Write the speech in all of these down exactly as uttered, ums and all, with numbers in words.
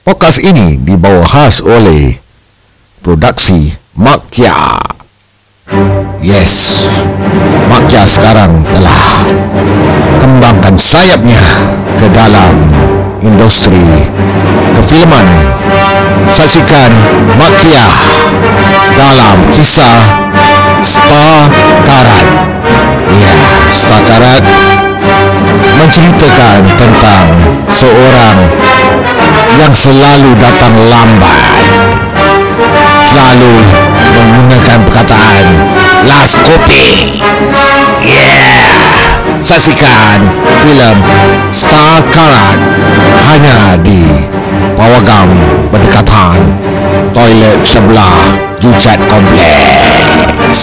Podcast ini dibawa khas oleh produksi Makia. Yes, Makia sekarang telah kembangkan sayapnya ke dalam industri perfilman. Saksikan Makia dalam kisah Star Karat. Ya, Star Karat menceritakan tentang seorang yang selalu datang lambat, selalu menggunakan perkataan last kopi. Yeah, saksikan filem Star Karat hanya di Pawagam berdekatan toilet sebelah Jucat Kompleks.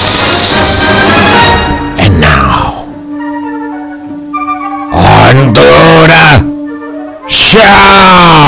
And now on to the show.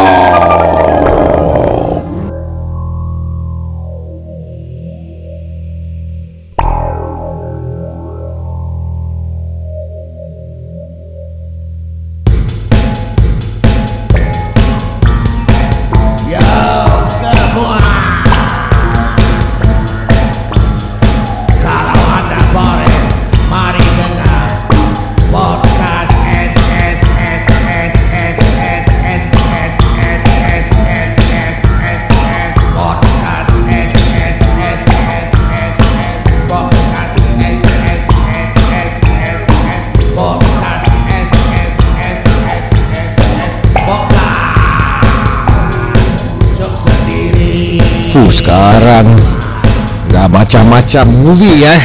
Fuh, sekarang dah macam-macam movie eh.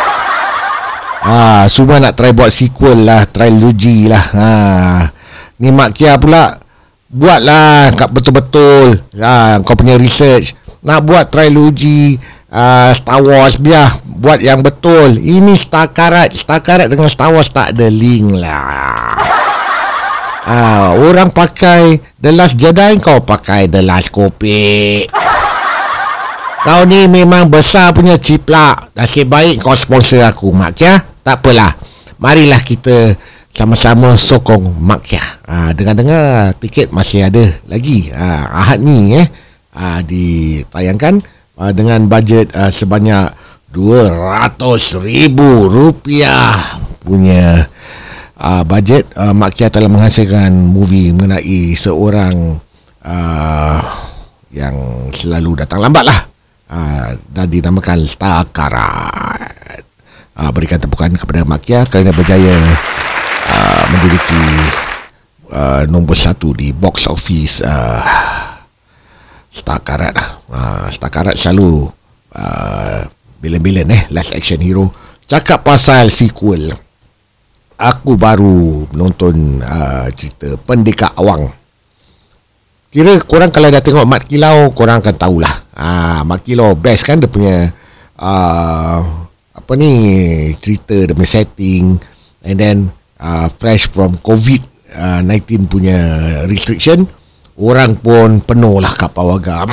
Ah, semua nak try buat sequel lah, trilogy lah. Ha. Ni Mak Kia pula buatlah kat betul-betul. Ha, kau punya research nak buat trilogy uh, Star Wars, biar buat yang betul. Ini Star Karat, Star Karat dengan Star Wars tak ada link lah. Ah, orang pakai The Last Jedi, kau pakai The Last Kopi. Kau ni memang besar punya ciplak. Nasib baik kau sponsor aku, Mak Kia. Tak apalah, marilah kita sama-sama sokong Mak Kia. ha, Dengar-dengar tiket masih ada lagi. ha, Ahad ni eh ha, ditayangkan ha, dengan bajet ha, sebanyak dua ratus ribu rupiah punya ha, bajet. ha, Mak Kia telah menghasilkan movie mengenai seorang uh, yang selalu datang lambat lah. Uh, dan dinamakan Star Karat. uh, Berikan tepukan kepada Mak Kia kerana berjaya uh, menduduki uh, nombor satu di box office uh, Star Karat. uh, Star Karat selalu uh, bilen-bilen eh last action hero. Cakap pasal sequel, aku baru menonton uh, cerita Pendekar Awang. Kira korang kalau dah tengok Mat Kilau, korang akan tahulah. Ah, Mat Kilau best kan dia punya uh, apa ni, cerita, dia punya setting, and then uh, fresh from covid nineteen punya restriction, orang pun penuh lah kat Pawagam.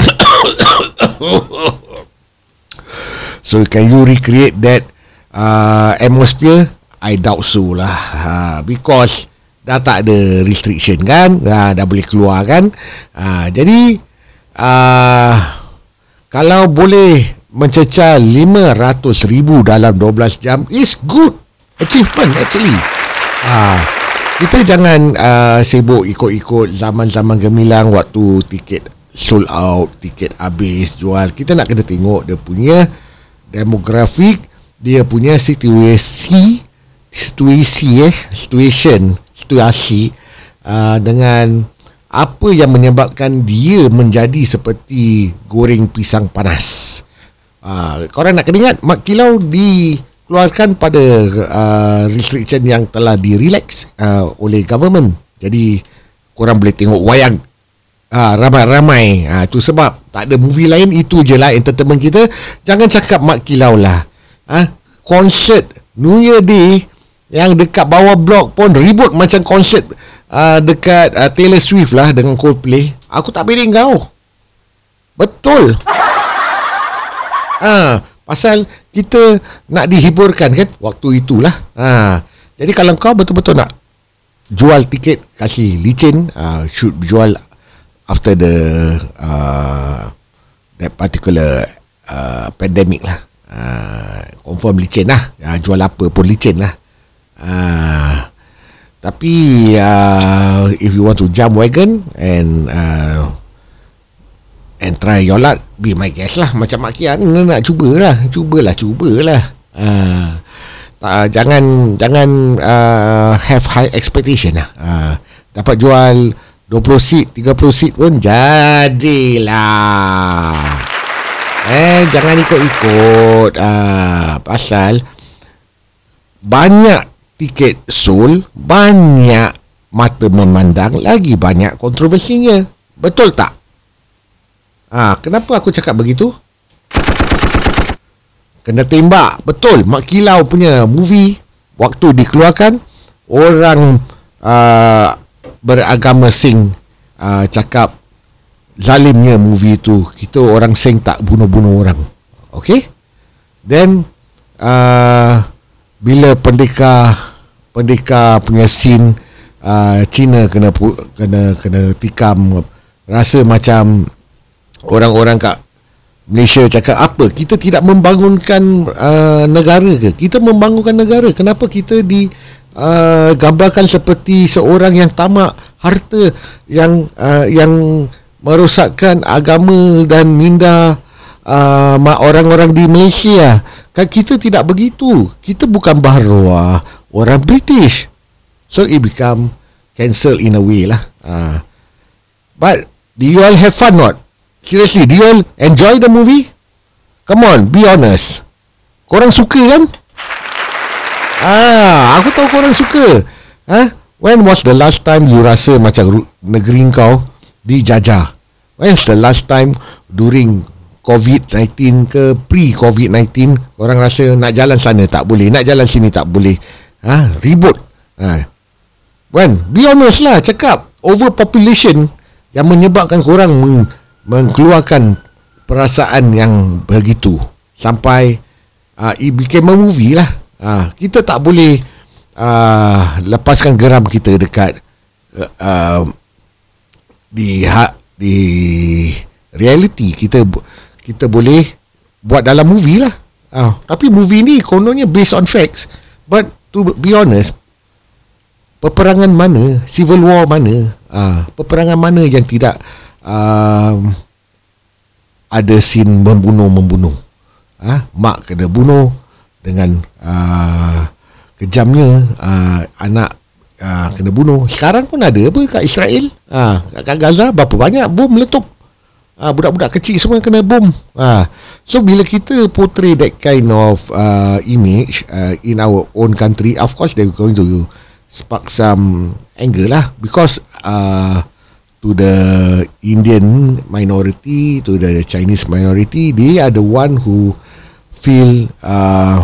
So can you recreate that uh, atmosphere? I doubt so lah. uh, Because dah tak ada restriction kan, dah, dah boleh keluar kan. ha, Jadi uh, kalau boleh mencecah lima ratus ribu dalam dua belas jam, is good achievement actually. ha, Kita jangan uh, sibuk ikut-ikut zaman-zaman gemilang, waktu tiket sold out, tiket habis jual. Kita nak kena tengok dia punya demografik, dia punya situasi Situasi eh Situation Situasi uh, dengan apa yang menyebabkan dia menjadi seperti goreng pisang panas. uh, Korang nak kena ingat, Mak Kilau dikeluarkan pada uh, restriction yang telah direlax uh, oleh government. Jadi korang boleh tengok wayang uh, ramai-ramai. uh, Itu sebab tak ada movie lain, itu je lah entertainment kita. Jangan cakap Mak Kilau lah. uh, Konsert New Year Day yang dekat bawah blok pun ribut macam konsert uh, dekat uh, Taylor Swift lah dengan Coldplay. Aku tak pilih kau. Betul. Ah, pasal kita nak dihiburkan kan waktu itulah. Ah, jadi kalau kau betul-betul nak jual tiket, kasih licin, uh, shoot jual after the uh, that particular uh, pandemic lah. Uh, confirm licin lah, uh, jual apa pun licin lah. Uh, tapi uh, if you want to jump wagon and uh, and try your luck, be my guest lah. Macam Mak Kia ni nak cubalah, cubalah, cubalah. Uh, uh, jangan jangan uh, have high expectation lah. Uh, dapat jual dua puluh seat, tiga puluh seat pun jadilah. Eh, jangan ikut-ikut. Ah, pasal banyak tiket sold, banyak mata memandang, lagi banyak kontroversinya. Betul tak? Ah, kenapa aku cakap begitu? Kena tembak. Betul. Mak Kilau punya movie waktu dikeluarkan, orang uh, beragama Sing uh, cakap zalimnya movie tu. Kita orang Sing tak bunuh-bunuh orang. Okay. Then uh, bila pendekar pendekar punya scene uh, Cina kena kena kena tikam, rasa macam orang-orang kat Malaysia cakap, apa, kita tidak membangunkan uh, negara ke? Kita membangunkan negara. Kenapa kita di uh, gambarkan seperti seorang yang tamak harta, yang uh, yang merosakkan agama dan minda uh, orang-orang di Malaysia? Kan kita tidak begitu. Kita bukan baharuah orang British. So it become cancel in a way lah. Uh, but do you all have fun not? Seriously, do you all enjoy the movie? Come on, be honest. Korang suka kan? Ah, aku tahu korang suka. Huh? When was the last time you rasa macam negeri kau dijajah? When's the last time during covid nineteen ke pre-covid nineteen orang rasa nak jalan sana tak boleh, nak jalan sini tak boleh, ha? Ribut. Ha. When? Be honest lah, cakap overpopulation yang menyebabkan korang meng- mengeluarkan perasaan yang begitu sampai uh, it became a movie lah. Ha. Kita tak boleh uh, lepaskan geram kita dekat uh, uh, di hak di reality. Kita kita boleh buat dalam movie lah. Ah, tapi movie ni kononnya based on facts. But to be honest, peperangan mana, civil war mana, ah, peperangan mana yang tidak um, ada scene membunuh-membunuh. Ah, mak kena bunuh dengan uh, kejamnya, uh, anak uh, kena bunuh. Sekarang pun ada apa kat Israel, uh, kat Gaza, berapa banyak bom meletup. Uh, budak-budak kecil semua kena bom. Uh, so bila kita portray that kind of uh, image uh, in our own country, of course they're going to spark some anger lah, because uh, to the Indian minority, to the Chinese minority, they are the one who feel uh,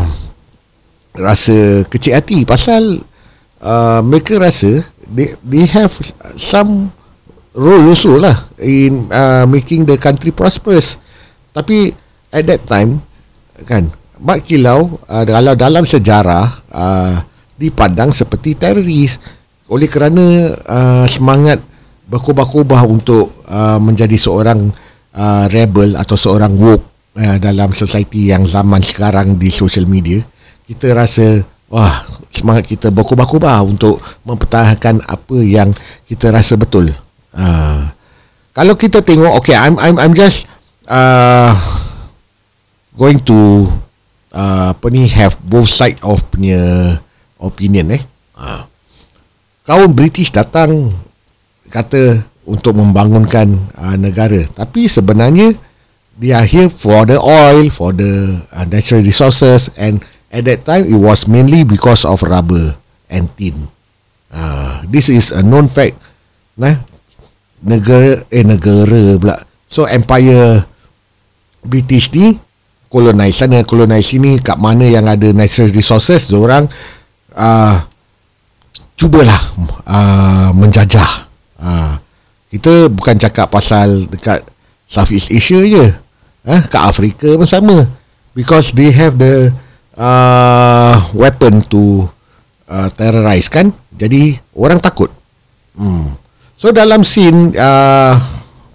rasa kecil hati pasal uh, mereka rasa they, they have some role also lah in uh, making the country prosperous. Tapi at that time kan, Mak Kilau uh, dalam, dalam sejarah uh, dipandang seperti teroris oleh kerana uh, semangat berkubah-kubah untuk uh, menjadi seorang uh, rebel atau seorang woke uh, dalam society yang zaman sekarang di social media. Kita rasa wah, semangat kita berkubah-kubah untuk mempertahankan apa yang kita rasa betul. Uh, kalau kita tengok, okay, I'm I'm I'm just uh, going to uh, apa ni have both side of punya opinion eh. Uh, kaum British datang kata untuk membangunkan uh, negara, tapi sebenarnya they are here for the oil, for the uh, natural resources, and at that time it was mainly because of rubber and tin. Uh, this is a known fact. Nah, negara eh negara pula. So empire British ni colonize sana, colonize sini, kat mana yang ada natural resources, diorang uh, cubalah uh, menjajah. Uh, kita bukan cakap pasal dekat Southeast Asia je, eh, kat Afrika pun sama, because they have the uh, weapon to uh, terrorize kan, jadi orang takut. Hmm. So dalam scene uh,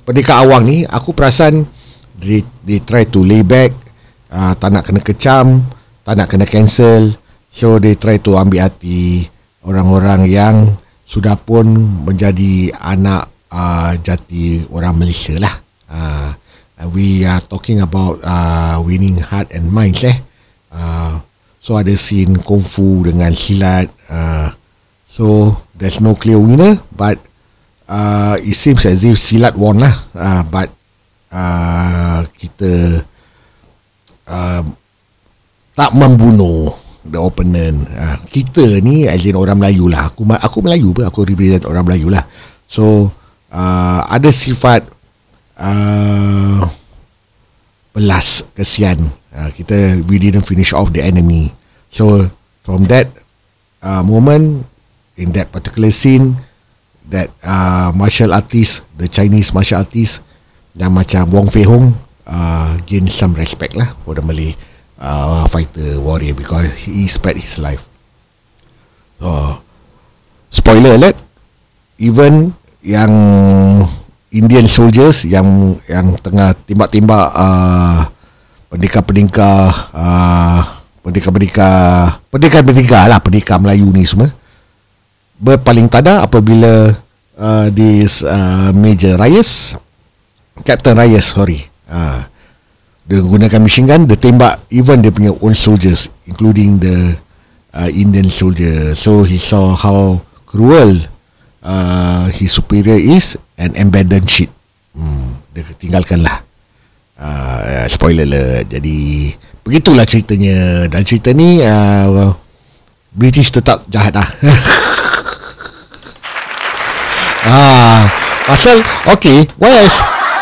pendekar awang ni, aku perasan they, they try to lay back, uh, tak nak kena kecam, tak nak kena cancel. So they try to ambil hati orang-orang yang sudah pun menjadi anak uh, jati orang Malaysia lah. uh, We are talking about uh, winning heart and minds eh. uh, So ada scene kungfu dengan silat. uh, So there's no clear winner, but uh, it seems as if silat won lah. uh, But uh, kita uh, tak membunuh the opponent. uh, Kita ni as in orang Melayu lah. Aku aku Melayu pun, aku represent orang Melayu lah. So uh, ada sifat uh, belas kesian. uh, Kita we didn't finish off the enemy. So from that uh, moment, in that particular scene, that uh, martial artist, the Chinese martial artist yang macam Wong Fei Hong uh, gain some respect lah for the Malay uh, fighter warrior, because he spared his life. So, spoiler alert, even yang Indian soldiers yang yang tengah timbak-timbak uh, pendekar-pendekar uh, pendekar-pendekar pendekar-pendekar lah, pendekar Melayu ni semua berpaling tada apabila uh, this uh, Major Reyes, Captain Reyes, sorry, uh, dia gunakan machine gun, dia tembak even dia punya own soldiers, including the uh, Indian soldier. So he saw how cruel uh, his superior is and abandoned ship. hmm, Dia tinggalkan lah. uh, Spoiler alert. Jadi begitulah ceritanya. Dan cerita ni uh, British tetap jahat lah. Ah, pasal okay, whereas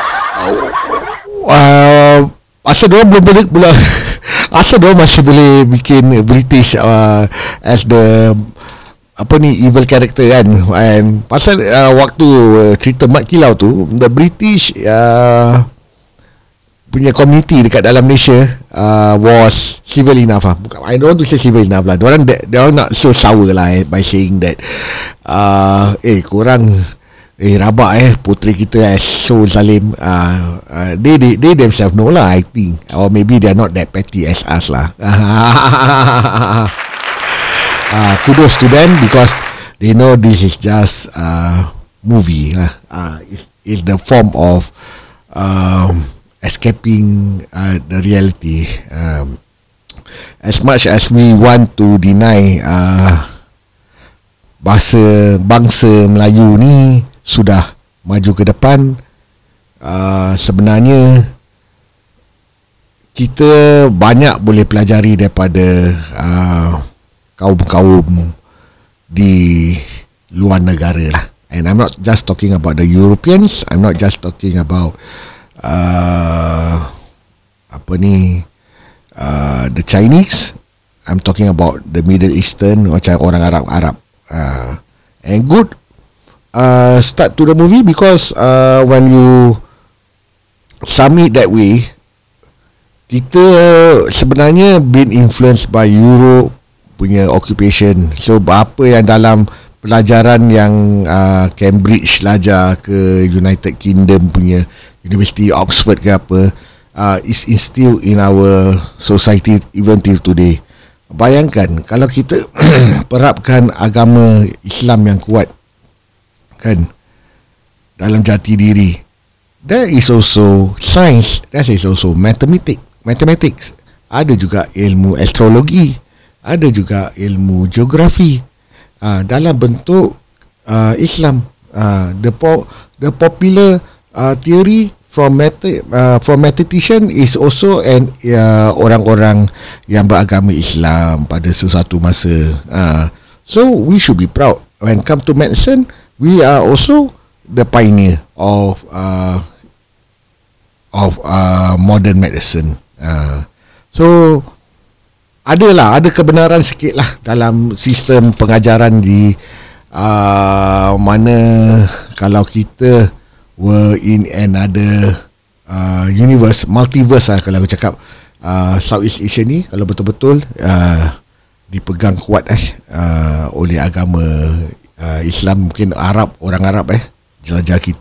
uh, asal dia belum boleh belum asal dia masih boleh bikin British uh, as the apa ni evil character kan. And pasal uh, waktu uh, cerita Mat Kilau tu, the British uh, punya community dekat dalam Malaysia uh, was civil enough lah. Bukan, I don't want to say civil enough lah. Diorang, diorang nak so sour lah eh, by saying that uh, eh korang eh rabak eh puteri kita as so zalim. uh, uh, they, they they themselves know lah, I think, or maybe they are not that petty as us lah. uh, kudos to them, because they know this is just uh, movie lah. uh, it's, it's the form of um, escaping uh, the reality. Um, as much as we want to deny uh, bahasa bangsa Melayu ni sudah maju ke depan, uh, sebenarnya kita banyak boleh pelajari daripada uh, kaum-kaum di luar negara lah. And I'm not just talking about the Europeans, I'm not just talking about Uh, apa ni uh, the Chinese, I'm talking about the Middle Eastern, macam orang Arab-Arab. uh, and good uh, start to the movie, because uh, when you submit that way, kita sebenarnya been influenced by Europe punya occupation. So apa yang dalam pelajaran yang uh, Cambridge belajar ke United Kingdom punya University Oxford ke apa, uh, is instilled in our society even till today. Bayangkan kalau kita perapkan agama Islam yang kuat kan dalam jati diri, there is also science, there is also mathematics, mathematics, ada juga ilmu astrologi, ada juga ilmu geografi uh, dalam bentuk uh, Islam. uh, the po- the popular Uh, theory from method uh, from mathematician is also an uh, orang-orang yang beragama Islam pada sesuatu masa. Uh, so we should be proud when come to medicine. We are also the pioneer of uh, of uh, modern medicine. Uh, so adalah ada kebenaran sikit lah dalam sistem pengajaran di uh, mana kalau kita were in another uh, universe, multiverse lah kalau aku cakap. uh, Southeast Asia ni kalau betul-betul uh, dipegang kuat eh uh, oleh agama uh, Islam, mungkin Arab, orang Arab eh jelajah kita,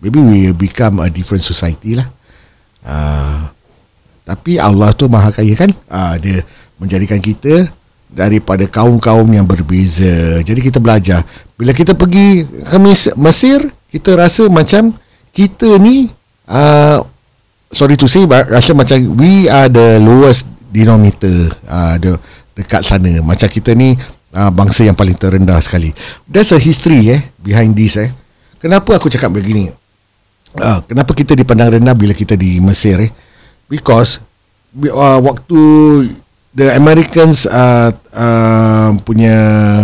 maybe we become a different society lah. Uh, tapi Allah tu maha kaya kan, uh, dia menjadikan kita daripada kaum-kaum yang berbeza. Jadi kita belajar. Bila kita pergi ke Mesir, kita rasa macam kita ni uh, sorry to say, rasa macam we are the lowest denominator uh, de, dekat sana. Macam kita ni uh, bangsa yang paling terendah sekali. There's a history eh behind this eh. Kenapa aku cakap begini? Uh, kenapa kita dipandang rendah bila kita di Mesir eh? Because uh, waktu the Americans uh, uh, punya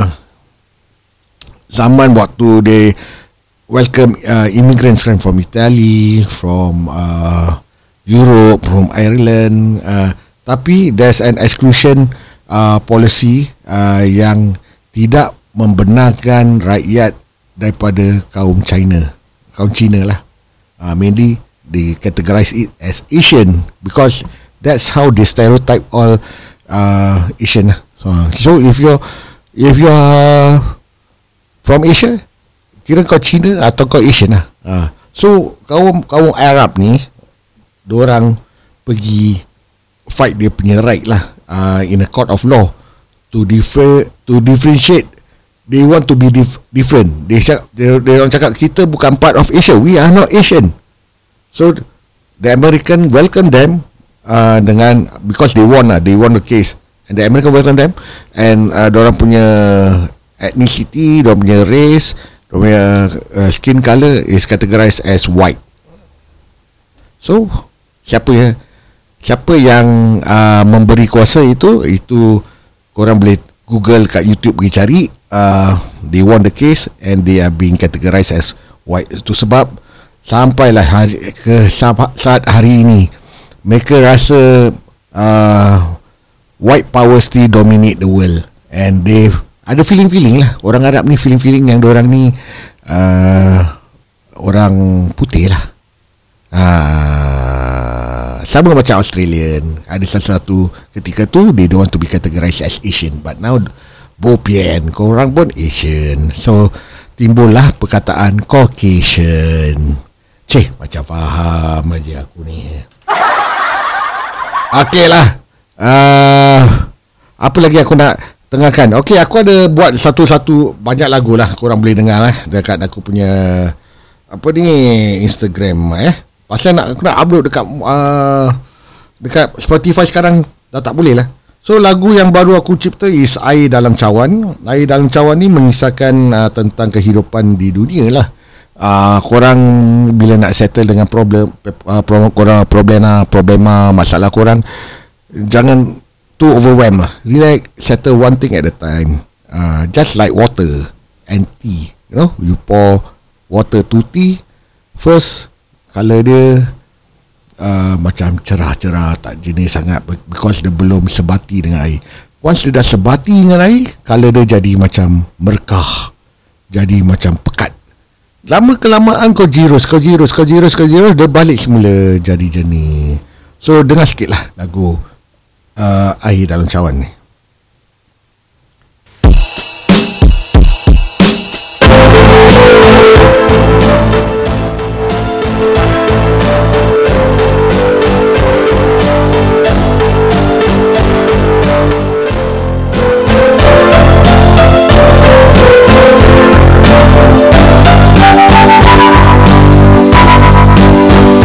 zaman, waktu they welcome uh, immigrants kan, from Italy, from uh, Europe, from Ireland, uh, tapi there's an exclusion uh, policy uh, yang tidak membenarkan rakyat daripada kaum China, kaum Cina lah. Uh, mainly they categorize it as Asian because that's how they stereotype all uh, Asian lah. So, so if you're if you're from Asia, kira kau Cina atau kau Asian lah. Uh, so kaum kaum Arab ni, diorang pergi fight dia punya right lah uh, in a court of law to differ to differentiate. They want to be dif- different. They they they orang cakap kita bukan part of Asia. We are not Asian. So the American welcome them uh, dengan because they won lah, they won the case, and the American welcome them, and uh, diorang punya ethnicity, diorang punya race, diorang punya uh, skin color is categorized as white. So siapa ya siapa yang uh, memberi kuasa itu, itu korang boleh Google kat YouTube pergi cari. Uh, they won the case and they are being categorized as white. Itu sebab sampailah hari, ke saat hari ini mereka rasa uh, white power still dominate the world, and they ada feeling-feeling lah, orang Arab ni feeling-feeling yang diorang ni uh, orang putih lah. Uh, sama macam Australian, ada satu ketika tu they don't want to be categorized as Asian, but now bopian, korang pun Asian. So timbullah perkataan Caucasian. Cih, macam faham aja aku ni. Okey lah. uh, Apa lagi aku nak tengahkan? Okey, aku ada buat satu-satu banyak lagu lah, korang boleh dengar lah dekat aku punya apa ni, Instagram eh. Pasal nak aku nak upload dekat uh, dekat Spotify sekarang dah tak boleh lah. So lagu yang baru aku cipta is Air Dalam Cawan. Air Dalam Cawan ni mengisahkan uh, tentang kehidupan di dunia lah. Uh, korang bila nak settle dengan problem uh, problem korang, problema problema masalah korang, jangan too overwhelmed lah. Relax, settle one thing at a time. Uh, just like water and tea, you know, you pour water to tea, first color dia Uh, macam cerah-cerah, tak jenis sangat because dia belum sebati dengan air. Once dia dah sebati dengan air, color dia jadi macam merkah, jadi macam pekat. Lama kelamaan kau jirus, kau jirus, kau jirus, kau jirus, dia balik semula jadi jernih. So dengar sikit lah lagu uh, Air Dalam Cawan ni.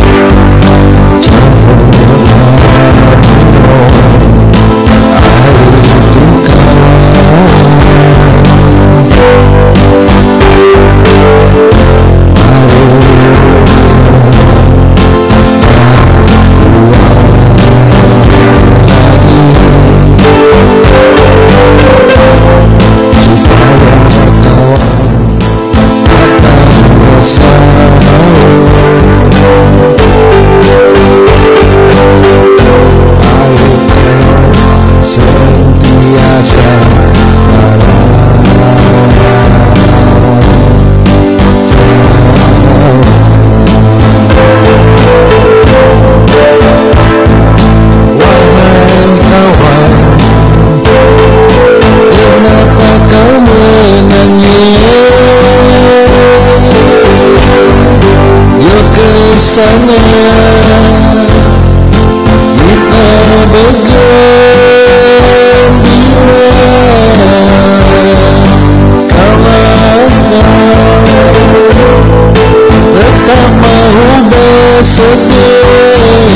I sana kita bergembira, kalau tetap mahu bersedih,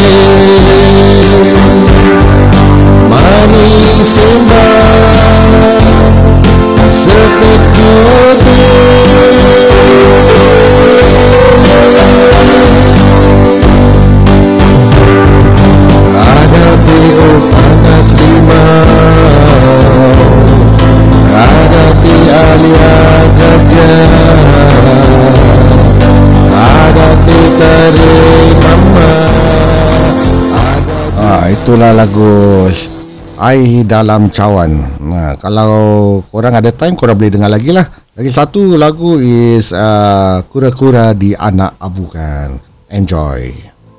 manis sembah setekuk ada teo panas limau, ada ti alia gajah, ada ti tarik mama, ada ah, itulah lagu Ai Dalam Cawan. Nah, kalau korang ada time, korang boleh dengar lagi lah. Lagi satu lagu is uh, Kura-Kura di Anak Abukan. Enjoy.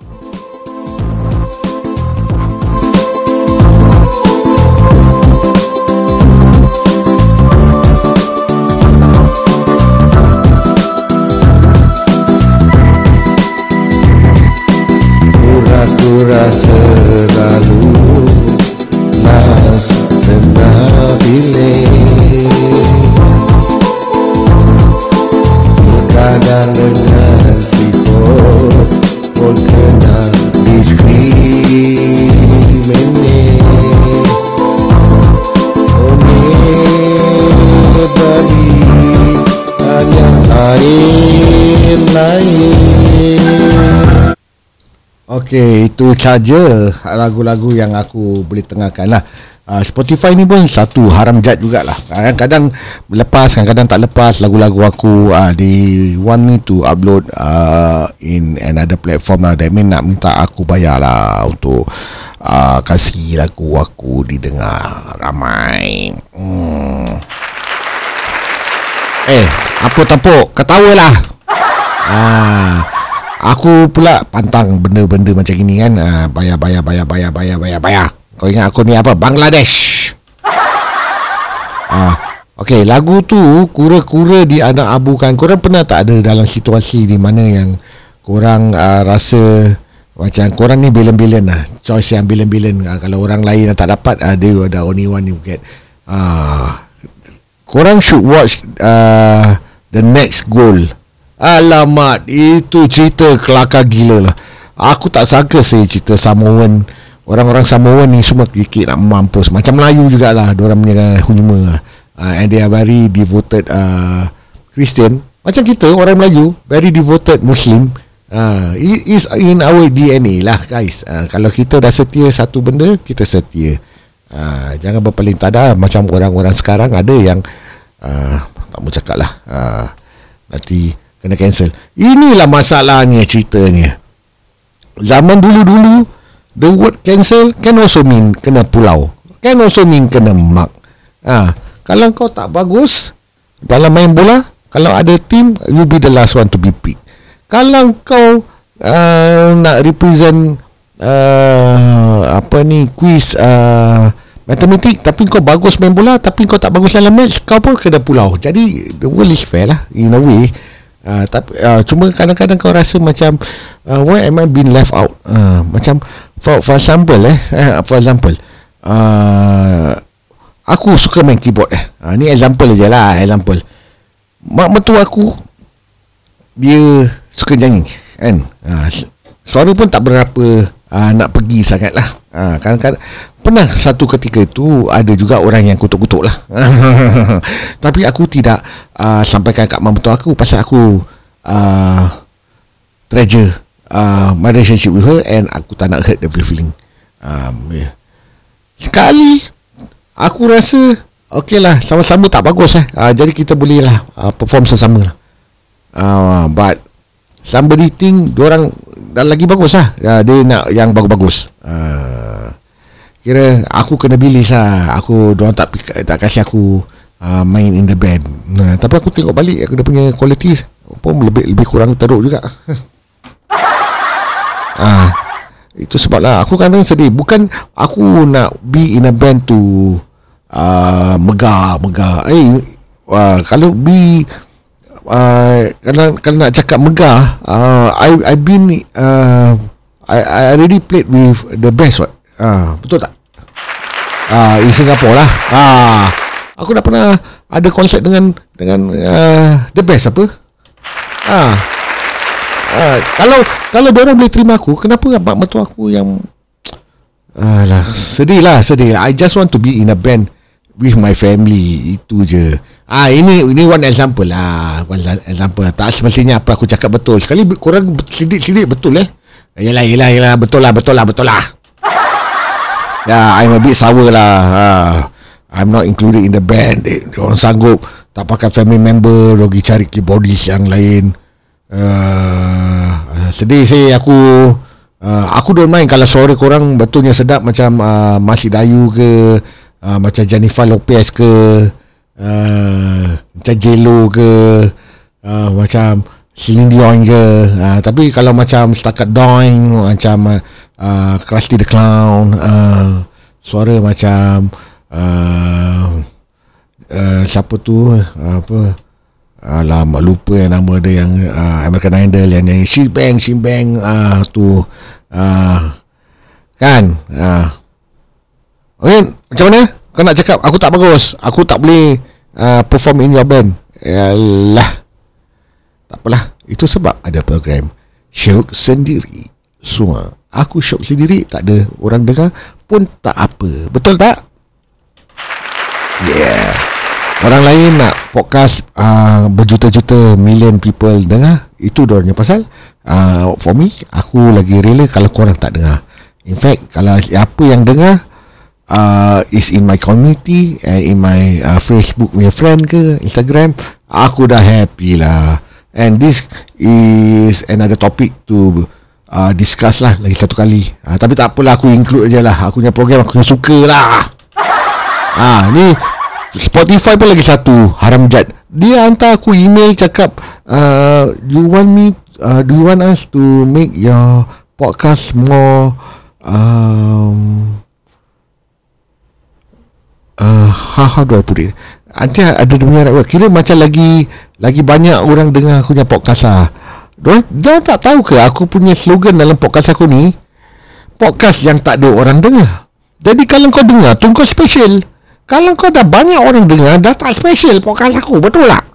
Kura-kura selalu nas tengah bilik, kadang dengan siput pun kena diskriminasi. Oh ni bagi yang lain-lain. Okey, itu saja lagu-lagu yang aku boleh tengahkan lah. Uh, Spotify ni pun satu haram jad jugalah. Kadang-kadang lepas, kadang-kadang tak lepas lagu-lagu aku. Uh, they want me to upload uh, in another platform lah. That mean nak minta aku bayar lah untuk uh, kasih lagu aku didengar ramai. Hmm. Eh, apa tapuk? Ketawalah. Ah. Aku pula pantang benda-benda macam gini kan. Ah, bayar, bayar, bayar, bayar, bayar, bayar, bayar. Kau ingat aku ni apa? Bangladesh. Ah, okey, lagu tu Kura-Kura di Anak Abukan. Korang pernah tak ada dalam situasi di mana yang korang uh, rasa macam korang ni billion-billion lah, choice yang billion-billion. Uh, kalau orang lain yang tak dapat, uh, they are the only one you get. Ah, korang should watch uh, The Next Goal. Alamak, itu cerita kelakar gila lah. Aku tak sangka saya cerita Samoan. Orang-orang Samoan ni semua kikik nak mampus. Macam Melayu jugalah, diorang punya humor. uh, And they are very devoted uh, Christian. Macam kita, orang Melayu, very devoted Muslim. uh, It is in our D N A lah guys. uh, Kalau kita dah setia satu benda, kita setia. uh, Jangan berpaling tada. Macam orang-orang sekarang ada yang uh, tak mau cakap lah, uh, nanti kena cancel. Inilah masalahnya ceritanya. Zaman dulu-dulu, the word cancel can also mean kena pulau, can also mean kena mark. Ha, kalau kau tak bagus dalam main bola, kalau ada team, you be the last one to be picked. Kalau kau uh, nak represent uh, apa ni, quiz uh, matematik, tapi kau bagus main bola, tapi kau tak bagus dalam match, kau pun kena pulau. Jadi the world is fair lah in a way. Uh, tapi uh, cuma kadang-kadang kau rasa macam uh, why am I being left out? Uh, macam for, for example eh, eh for example uh, aku suka main keyboard eh. Uh, ni example je lah, example. Mak mertua aku dia suka nyanyi kan. Uh, suara pun tak berapa uh, nak pergi sangat lah. Uh, kadang-kadang pernah satu ketika itu ada juga orang yang kutuk-kutuk lah. Tapi aku tidak uh, sampaikan kat mak mertua aku, pasal aku uh, treasure uh, my relationship with her, and aku tak nak hurt the feeling. um, yeah. Sekali aku rasa okey lah, sama-sama tak bagus eh. uh, Jadi kita boleh lah uh, perform sesama lah. uh, But somebody think diorang dah lagi bagus lah. uh, Dia nak yang bagus-bagus. uh, Kira aku kena bilis lah. Aku, diorang tak, tak kasih aku uh, main in the band. Nah, tapi aku tengok balik, aku dah punya qualities pun lebih lebih kurang teruk juga. Ah, itu sebab lah aku kadang sedih. Bukan aku nak be in a band to uh, megah megah. Eh, uh, kalau be uh, kalau, kalau nak cakap megah, uh, I I been uh, I I already played with the best what. Uh, betul tak? Ah, uh, in Singapore lah. Ah, aku dah pernah ada konsert dengan dengan uh, the best apa? Ah. Uh, kalau kalau diorang boleh terima aku, kenapa mak mertua aku yang alah, sedih lah, sedih lah. I just want to be in a band with my family. Itu je. Ah, ini ini one example lah. One example. Tak semestinya apa aku cakap betul. Sekali korang sidik-sidik betul eh. Yalah, yalah, yalah. Betul lah, betul lah, betul lah. Ya, yeah, I'm a bit sour lah. Ah, I'm not included in the band. Dia orang sanggup tak pakai family member, pergi cari keyboardist yang lain. Uh, sedih sih aku. Uh, aku don't mind kalau suara korang betulnya sedap macam uh, Masih Dayu ke, uh, macam Jennifer Lopez ke, uh, macam J-Lo ke, uh, macam Celine Dion ke. Uh, tapi kalau macam setakat Doing, macam uh, Krusty the Clown, uh, suara macam uh, uh, siapa tu, uh, apa alamak lupa yang nama dia yang uh, American Idol yang nyanyi She Bang She Bang uh, tu uh, kan uh. Okay, macam mana kau nak cakap aku tak bagus, aku tak boleh uh, perform in your band? Yalah, tak apalah, itu sebab ada program Syok Sendiri. Semua aku syok sendiri, tak ada orang dengar pun tak apa, betul tak? Yeah. Orang lain nak podcast uh, berjuta-juta million people dengar, itu dorangnya pasal. uh, For me, aku lagi rela kalau korang tak dengar. In fact, kalau siapa yang dengar uh, is in my community and in my uh, Facebook punya friend ke Instagram, aku dah happy lah. And this is another topic to uh, discuss lah lagi satu kali. uh, Tapi tak apalah, aku include je lah. Aku punya program aku suka lah. Ah, ni Spotify pun lagi satu haram jad. Dia hantar aku email cakap, uh, you want me uh, do you want us to make your podcast more um, uh, how, how do I put it, nanti ada dia punya right, kira macam lagi lagi banyak orang dengar aku punya podcast lah. Dia, dia tak tahu ke aku punya slogan dalam podcast aku ni, podcast yang tak ada orang dengar. Jadi kalau kau dengar tu kau special. Kalau kau dah banyak orang dengar, dah tak special podcast aku, betul tak?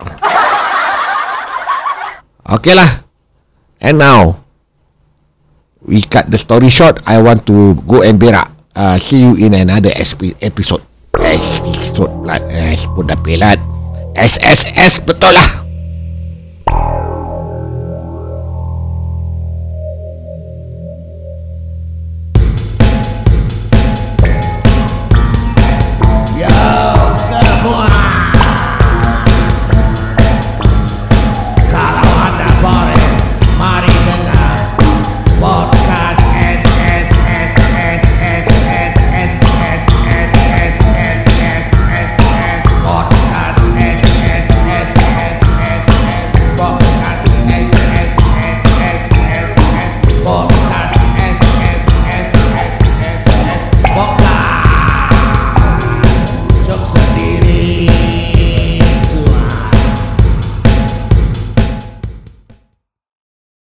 Okay lah. And now, we cut the story short. I want to go and berak. uh, See you in another episode. Episode plat. Eh, sebut dah pelat. S S S, betul lah.